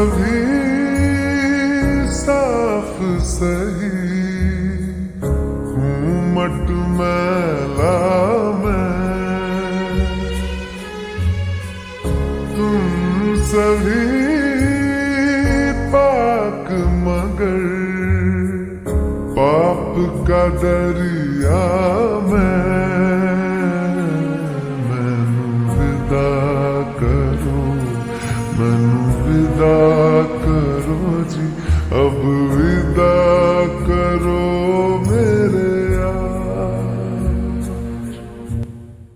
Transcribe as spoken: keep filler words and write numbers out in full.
सभी साफ सही हूँ मटमैला मैं, तुम सभी पाक मगर पाप का दरिया मैं। मैनू विदा करो, मैनू विदा करो जी अब